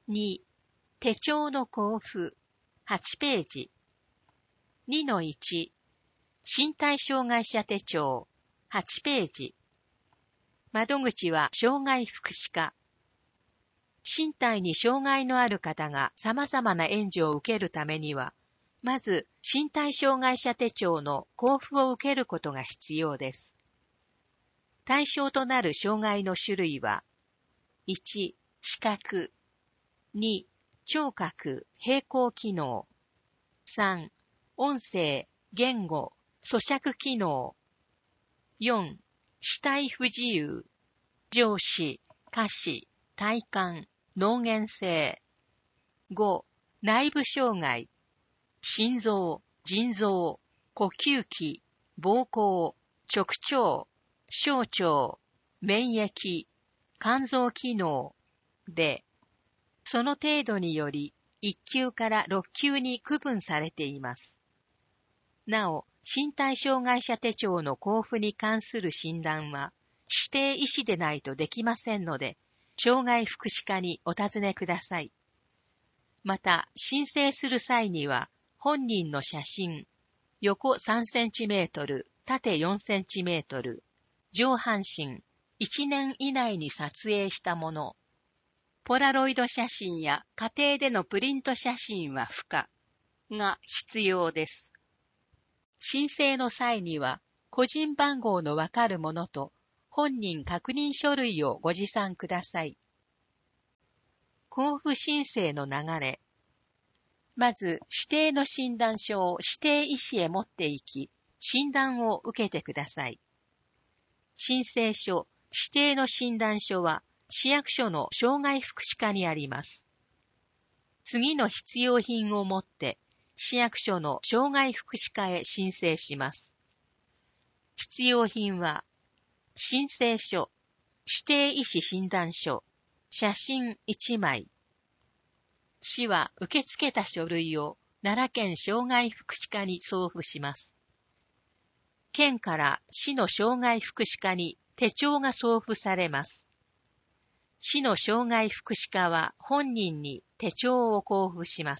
2、手帳の交付、8ページ。2-1、身体障害者手帳、8ページ。窓口は障害福祉課。身体に障害のある方が様々な援助を受けるためには、まず身体障害者手帳の交付を受けることが必要です。対象となる障害の種類は、1、視覚、2、聴覚、並行機能、3、音声、言語、咀嚼機能、4、肢体不自由、上肢、下肢、体幹、脳原性、5、内部障害、心臓、腎臓、呼吸器、膀胱、直腸、小腸、免疫、肝臓機能で、その程度により1級から6級に区分されています。なお、身体障害者手帳の交付に関する診断は、指定医師でないとできませんので、障害福祉課にお尋ねください。また、申請する際には、本人の写真、横3センチメートル、縦4センチメートル、上半身、1年以内に撮影したもの、ポラロイド写真や家庭でのプリント写真は不可が必要です。申請の際には、個人番号のわかるものと本人確認書類をご持参ください。交付申請の流れ。まず、指定の診断書を指定医師へ持って行き、診断を受けてください。申請書、指定の診断書は、市役所の障害福祉課にあります。次の必要品を持って、市役所の障害福祉課へ申請します。必要品は、申請書、指定医師診断書、写真1枚。市は受け付けた書類を奈良県障害福祉課に送付します。県から市の障害福祉課に手帳が送付されます。市の障害福祉課は本人に手帳を交付します。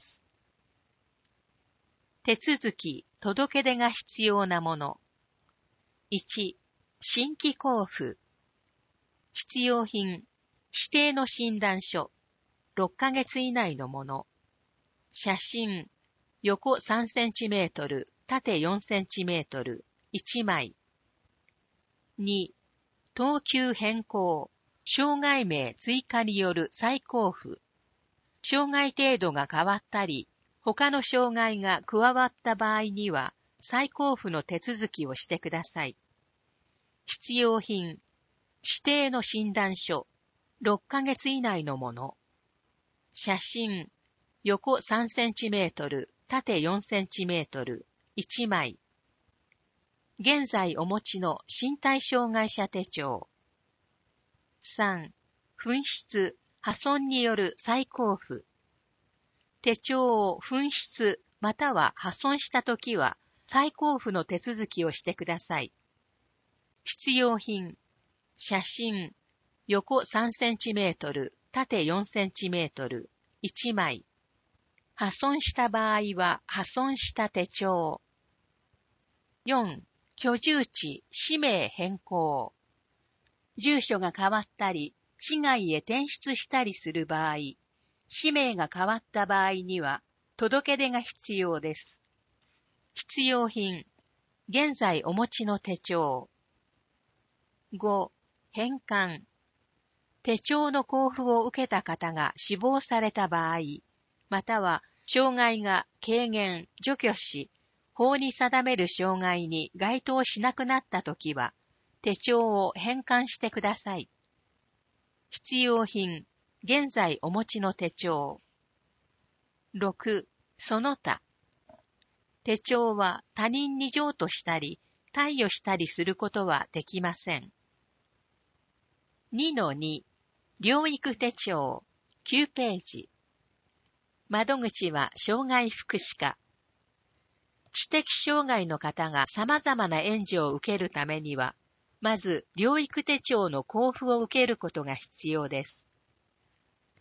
手続き、届け出が必要なもの。1、新規交付。必要品、指定の診断書、6ヶ月以内のもの。写真、横3センチメートル、縦4センチメートル、1枚。2、等級変更、障害名追加による再交付。障害程度が変わったり、他の障害が加わった場合には、再交付の手続きをしてください。必要品、指定の診断書、6ヶ月以内のもの。写真、横3センチメートル、縦4センチメートル、1枚。現在お持ちの身体障害者手帳。3、紛失、破損による再交付。手帳を紛失または破損したときは再交付の手続きをしてください。必要品、写真、横3センチメートル、縦4センチメートル、1枚。破損した場合は破損した手帳。4、居住地、氏名変更。住所が変わったり、市外へ転出したりする場合、氏名が変わった場合には、届け出が必要です。必要品、現在お持ちの手帳。5、返還。手帳の交付を受けた方が死亡された場合、または障害が軽減、除去し、法に定める障害に該当しなくなったときは、手帳を返還してください。必要品、現在お持ちの手帳。6、その他。手帳は他人に譲渡したり、貸与したりすることはできません。2-2、療育手帳、9ページ。窓口は障害福祉課。知的障害の方が様々な援助を受けるためには、まず療育手帳の交付を受けることが必要です。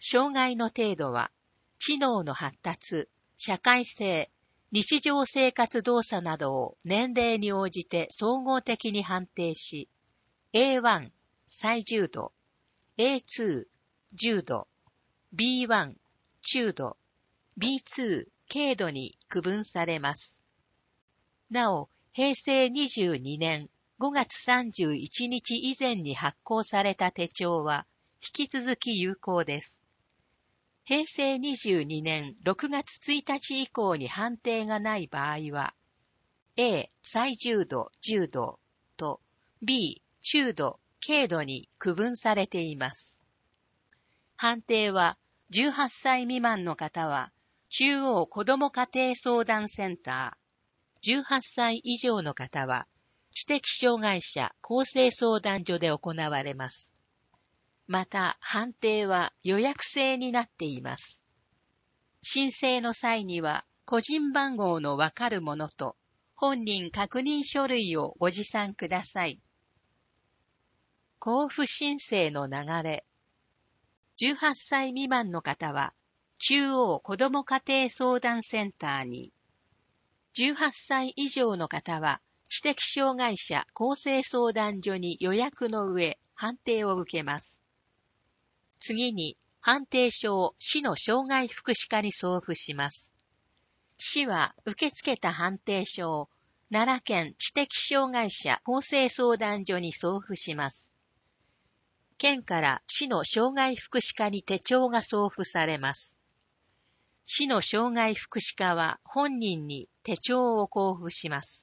障害の程度は、知能の発達、社会性、日常生活動作などを年齢に応じて総合的に判定し、A1、最重度、A2、重度、B1、中度、B2、軽度に区分されます。なお、平成22年5月31日以前に発行された手帳は引き続き有効です。平成22年6月1日以降に判定がない場合は、A 最重度、重度と B 中度、軽度に区分されています。判定は18歳未満の方は中央子ども家庭相談センター、18歳以上の方は知的障害者更生相談所で行われます。また、判定は予約制になっています。申請の際には、個人番号のわかるものと、本人確認書類をご持参ください。交付申請の流れ。18歳未満の方は、中央子ども家庭相談センターに、18歳以上の方は、知的障害者更生相談所に予約の上、判定を受けます。次に、判定書を市の障害福祉課に送付します。市は受け付けた判定書を奈良県知的障害者更生相談所に送付します。県から市の障害福祉課に手帳が送付されます。市の障害福祉課は本人に手帳を交付します。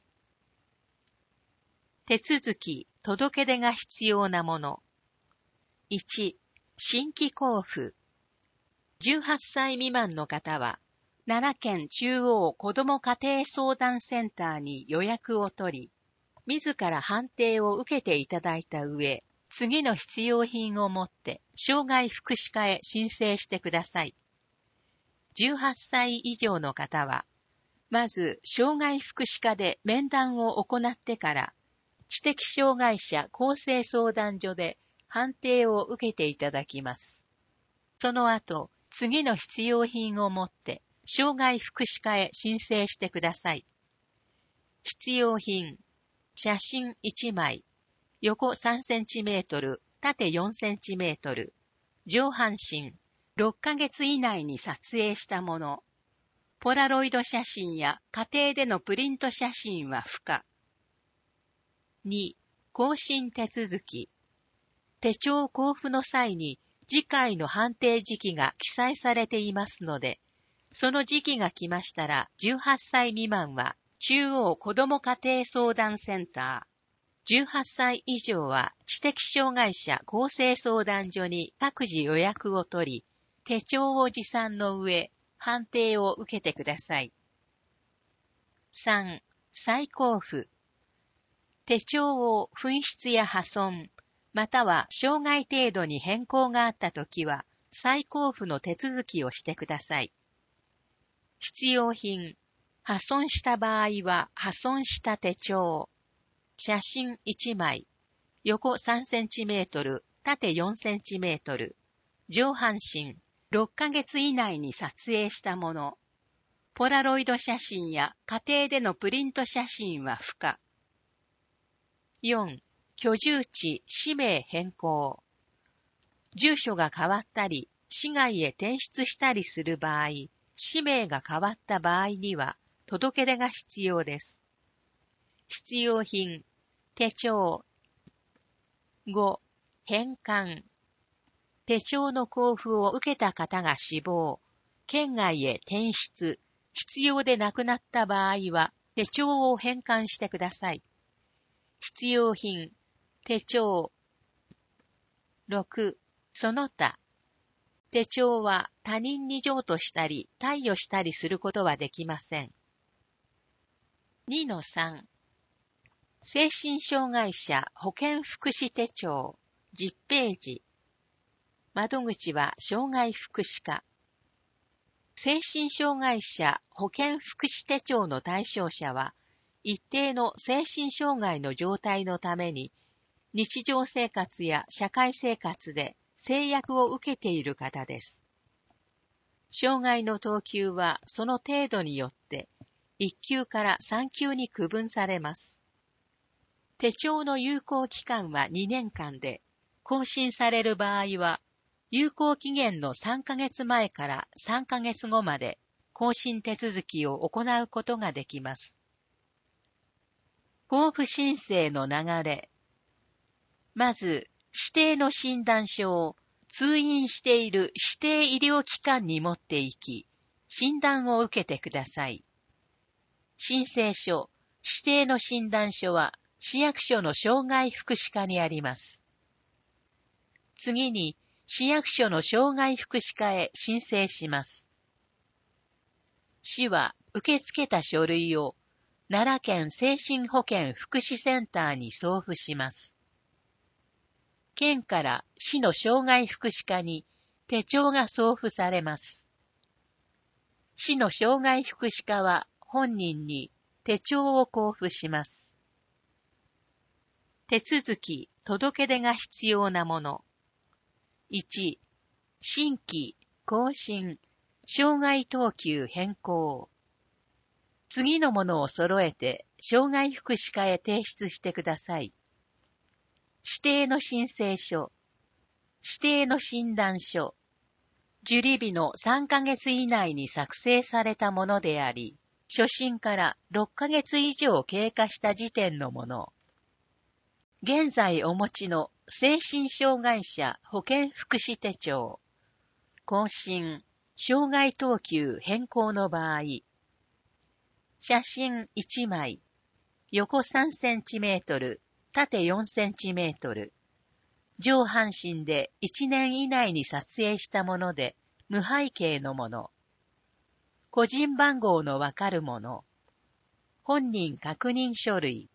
手続き、届け出が必要なもの。1、新規交付。18歳未満の方は、奈良県中央子ども家庭相談センターに予約を取り、自ら判定を受けていただいた上、次の必要品を持って障害福祉課へ申請してください。18歳以上の方は、まず障害福祉課で面談を行ってから、知的障害者更生相談所で判定を受けていただきます。その後、次の必要品を持って、障害福祉課へ申請してください。必要品、写真1枚、横3センチメートル、縦4センチメートル、上半身、6ヶ月以内に撮影したもの。ポラロイド写真や家庭でのプリント写真は不可。2、更新手続き。手帳交付の際に次回の判定時期が記載されていますので、その時期が来ましたら18歳未満は中央子ども家庭相談センター、18歳以上は知的障害者更生相談所に各自予約を取り、手帳を持参の上、判定を受けてください。3、再交付。手帳を紛失や破損、または障害程度に変更があったときは、再交付の手続きをしてください。必要品、破損した場合は破損した手帳、写真1枚、横3センチメートル、縦4センチメートル、上半身、6ヶ月以内に撮影したもの、ポラロイド写真や家庭でのプリント写真は不可。4、居住地、氏名変更。住所が変わったり、市外へ転出したりする場合、氏名が変わった場合には、届け出が必要です。必要品、手帳。5、返還。手帳の交付を受けた方が死亡、県外へ転出、必要でなくなった場合は、手帳を返還してください。必要品、手帳。6、その他。手帳は他人に譲渡したり、貸与したりすることはできません。2-3、精神障害者保健福祉手帳、10ページ。窓口は障害福祉課。精神障害者保健福祉手帳の対象者は、一定の精神障害の状態のために、日常生活や社会生活で制約を受けている方です。 障害の等級はその程度によって1級から3級に区分されます。手帳の有効期間は2年間で、更新される場合は、有効期限の3ヶ月前から3ヶ月後まで更新手続きを行うことができます。交付申請の流れ。まず、指定の診断書を通院している指定医療機関に持って行き、診断を受けてください。申請書、指定の診断書は市役所の障害福祉課にあります。次に、市役所の障害福祉課へ申請します。市は受け付けた書類を奈良県精神保健福祉センターに送付します。県から市の障害福祉課に手帳が送付されます。市の障害福祉課は本人に手帳を交付します。手続き、届け出が必要なもの。1、新規、更新、障害等級変更。次のものを揃えて障害福祉課へ提出してください。指定の申請書、指定の診断書、受理日の3ヶ月以内に作成されたものであり、初診から6ヶ月以上経過した時点のもの。現在お持ちの精神障害者保健福祉手帳、更新、障害等級変更の場合、写真1枚、横3センチメートル、縦4センチメートル、上半身で1年以内に撮影したもので無背景のもの、個人番号のわかるもの、本人確認書類、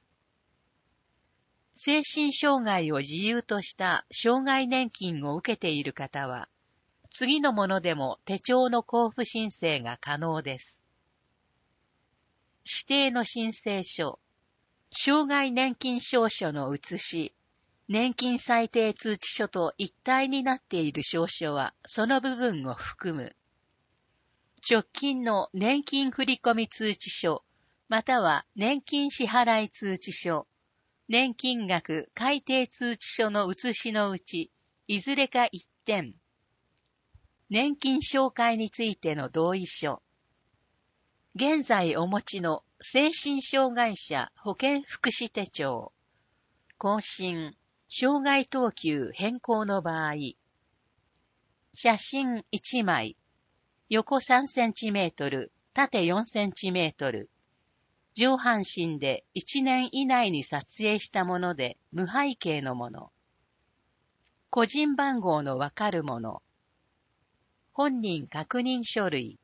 精神障害を自由とした障害年金を受けている方は、次のものでも手帳の交付申請が可能です。指定の申請書、障害年金証書の写し、年金裁定通知書と一体になっている証書はその部分を含む。直近の年金振込通知書、または年金支払い通知書、年金額改定通知書の写しのうち、いずれか一点。年金紹介についての同意書。現在お持ちの精神障害者保健福祉手帳。更新、障害等級変更の場合。写真1枚。横3センチメートル、縦4センチメートル。上半身で1年以内に撮影したもので無背景のもの。個人番号のわかるもの。本人確認書類。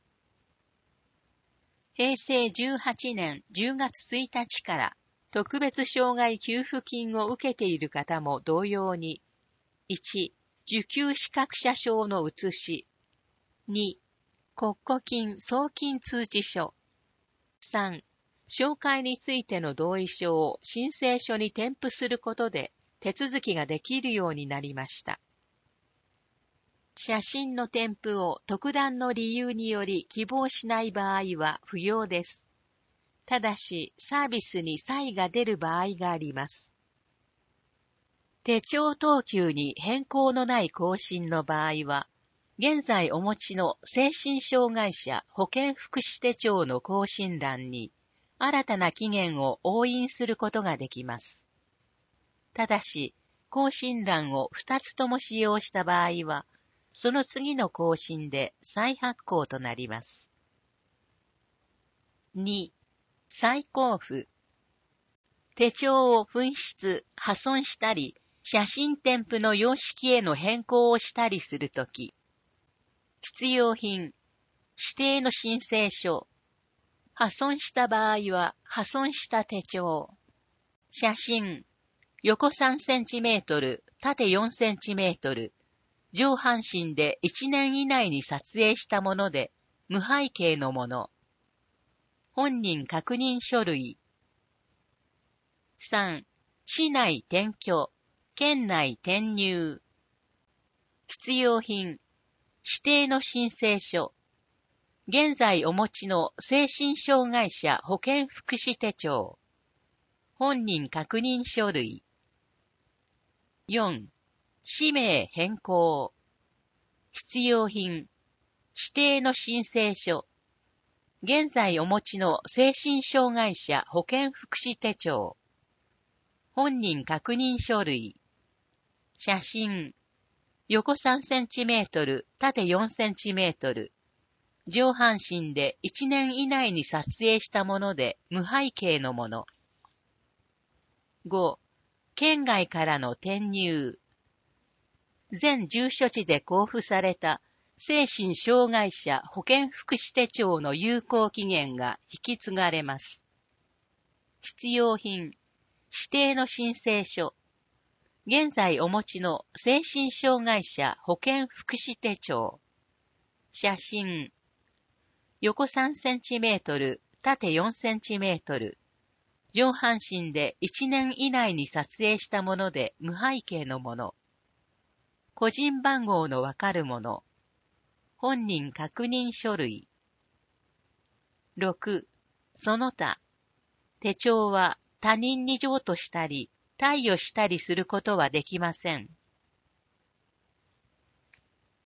平成18年10月1日から特別障害給付金を受けている方も同様に、1、受給資格者証の写し。2、国庫金送金通知書。3、紹介についての同意書を申請書に添付することで手続きができるようになりました。写真の添付を特段の理由により希望しない場合は不要です。ただし、サービスに差異が出る場合があります。手帳等級に変更のない更新の場合は、現在お持ちの精神障害者保健福祉手帳の更新欄に、新たな期限を押印することができます。ただし、更新欄を2つとも使用した場合は、その次の更新で再発行となります。2、再交付。手帳を紛失、破損したり、写真添付の様式への変更をしたりするとき、必要品、指定の申請書、破損した場合は破損した手帳、写真、横3センチメートル、縦4センチメートル、上半身で1年以内に撮影したもので無背景のもの、本人確認書類。3、市内転居、県内転入。必要品、 指定の申請書。現在お持ちの精神障害者保健福祉手帳。本人確認書類。4. 氏名変更。必要品。指定の申請書。現在お持ちの精神障害者保健福祉手帳。本人確認書類。写真。横3センチメートル、縦4センチメートル。上半身で1年以内に撮影したもので無背景のもの。5. 県外からの転入。全住所地で交付された精神障害者保健福祉手帳の有効期限が引き継がれます。必要品。指定の申請書。現在お持ちの精神障害者保健福祉手帳。写真。横3センチメートル、縦4センチメートル。上半身で1年以内に撮影したもので無背景のもの。個人番号のわかるもの。本人確認書類。6. その他。手帳は他人に譲渡したり、貸与したりすることはできません。